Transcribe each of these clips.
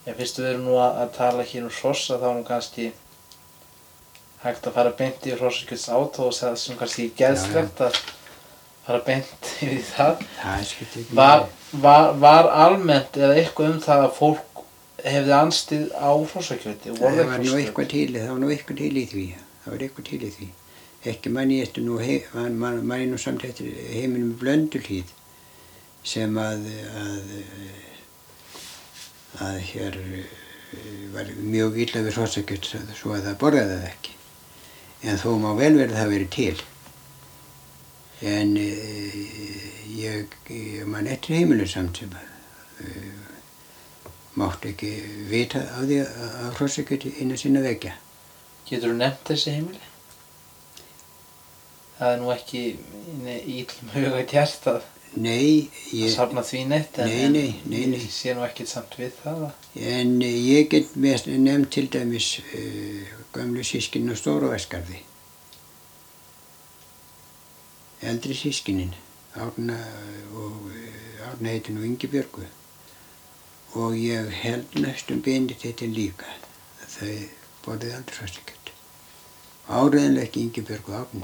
Fyrst við erum nú að tala hér hross, þá er nú kannski hægt að fara beint í hrossakjöts átó og það sem kannski geðslegt að fara beint yfir í það. Það skiptir ekki máli. Var almennt eða eitthvað það að fólk hefði anstíð á hrossakjöti? Það var nú eitthvað til í því. Ekki manni eftir nú, manni nú samt eftir heiminum Blönduhlíð sem að hér var mjög illa við hrossakjöt svo að það borðaði það ekki. En þó má vel verið það verið til. En ég man eftir heimilum samt sem mátti ekki vita á því að hrossakjöti innan sinna veggja. Geturðu nefnt þessi heimili? Það er nú ekki í illum huga gert að safna því neitt, en ég sé nú ekkert samt við það. En ég get mest nefnt til dæmis gömlu systkinin á Stóravatnsgarði. Eldri systkinin, Árna heitir nú Ingibjörgu. Og ég held næstum Benediktin líka, þau borðið aldrei hrossakjöt. Áreiðanlega ekki Ingibjörg og Árni.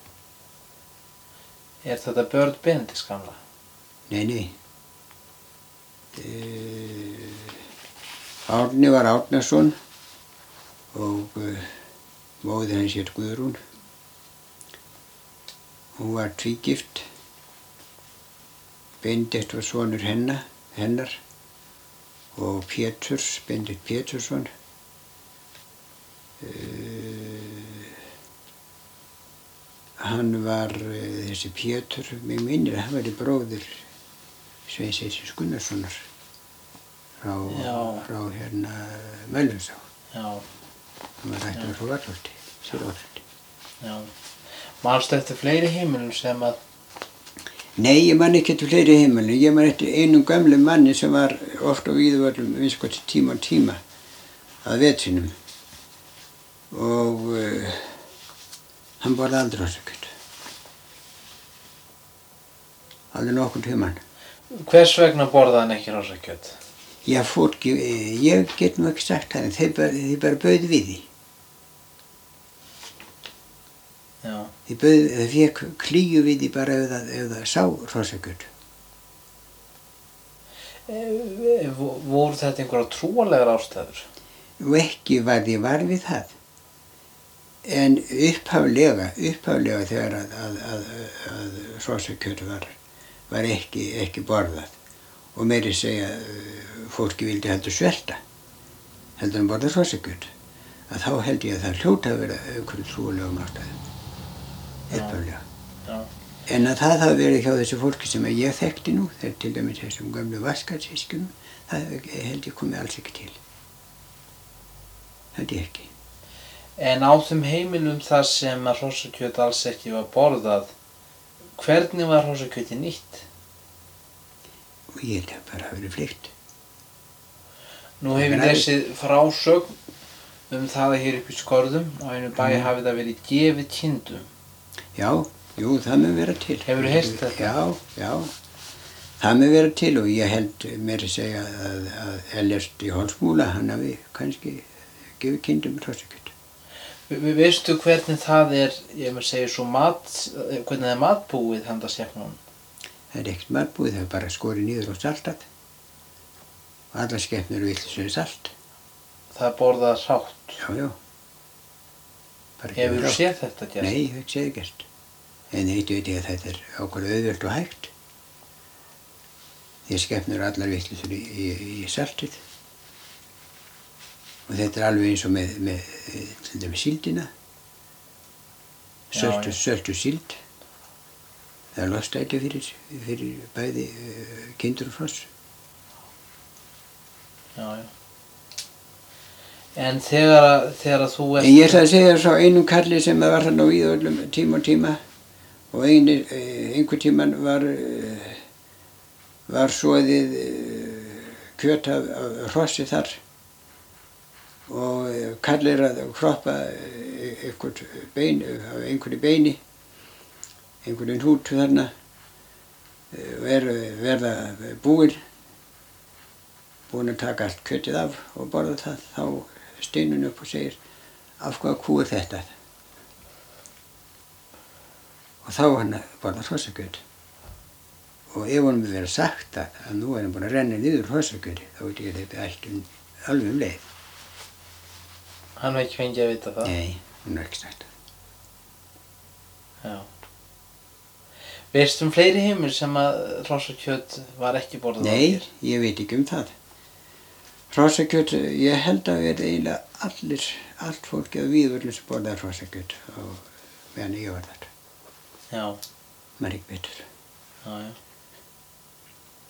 Er þetta börn Benedikts gamla? Nei. Árni var Árnason og móðir hans hét Guðrún. Hún var tvígift. Benedikt var sonur hennar og Benedikt Pétursson. Hann var þessi Pétur, mig minnir að hann var bróðir Sveins Eystins Gunnarssonar frá hérna Mölvusá. Já. Hann var ættur frá Vallholti, Sýrvallaldi. Já. Manstu eftir fleiri heimilum sem að... Nei, ég man ekki eftir fleiri heimilum. Ég man eftir einum gömlum manni sem var oft á Víðivöllum, vinskvæmt tíma að vetrinum. Og hann borði aldrei hrossakjöt. Aldrei nokkurn tímann. Hvers vegna borðaði hann ekki hrossakjöt? Já, fólki, ég get nú ekki sagt það, en þeir bara bauð við því. Já. Þeir fékk klíu við því bara ef það sá hrossakjöt. Voru þetta einhverjar trúarlegar ástæður? Og ekki var því var við það. En upphaflega þegar að hrossakjöt var ekki borðað og meiri segja fólki vildi heldur svelta heldur en borða hrossakjöt, að þá held ég að það hljóta að vera einhverju trúarlegum ástæðum upphaflega. Já. En að það hafi verið hjá þessu fólki sem ég þekkti nú, þegar til dæmis þessum gömlu Vaskasískunum, það held ég komið alls ekki til. Held ég ekki. En á þeim heimilum þar sem að hrossakjöt alls ekki var borðað, hvernig var hrossakjöti nýtt? Og ég held að bara hafi verið fleygt. Nú hef ég lesið frásögn það að hér upp í Skorðum á einu bæ hafi það verið gefið kindum. Já, jú, það mun vera til. Hefurðu heyrt þetta? Já. Það mun vera til og ég held meira að segja að Ellert í Holtsmúla, hann hafi kannski gefið kindum hrossakjöt. Veistu hvernig það ég maður segja svo hvernig það matbúið handa skepnunum? Það ekkert matbúið, það bara skorið niður og saltað. Og allar skepnur vill þessu salt. Það borðað hrátt? Já. Hefurðu séð þetta gert? Nei, ég hef ekki séð gert. En eitt veit ég að þetta ákveðið auðvelt og hægt. Því skepnur allar vill þessu í saltið. Og þetta alveg eins og með til dæmis síldina. Söltu síld. Það lostæti fyrir bæði kindur og hross. Já. En þegar þú ert... En ég ætla að segja frá einum karli sem var hann á Víðivöllum tíma og einhver tíman var soðið kjöt af hrossi þar. Og karlir að kroppa einhverju beini, einhverju hnút þarna, verða búinn búin að taka allt kjötið af og borða það, þá stynur hún upp og segir, af hvaða kú er þetta? Og þá var hann að borða hrossakjöt. Og ef honum hefði verið sagt að nú er hann búin að renna niður hrossakjöti, þá veit ég að þetta ætti alveg leið. Hann var ekki fengið að vita það? Nei, hún er ekki sagt. Já. Veistu fleiri heimur sem að hrossakjöt var ekki borðað á Nei, þér? ég veit ekki það. Hrossakjöt, ég held að verði eiginlega allt fólki að Víðurlu sem borðaði hrossakjöt á meðan ég var þar. Já. Maður ekki betur. Já, já.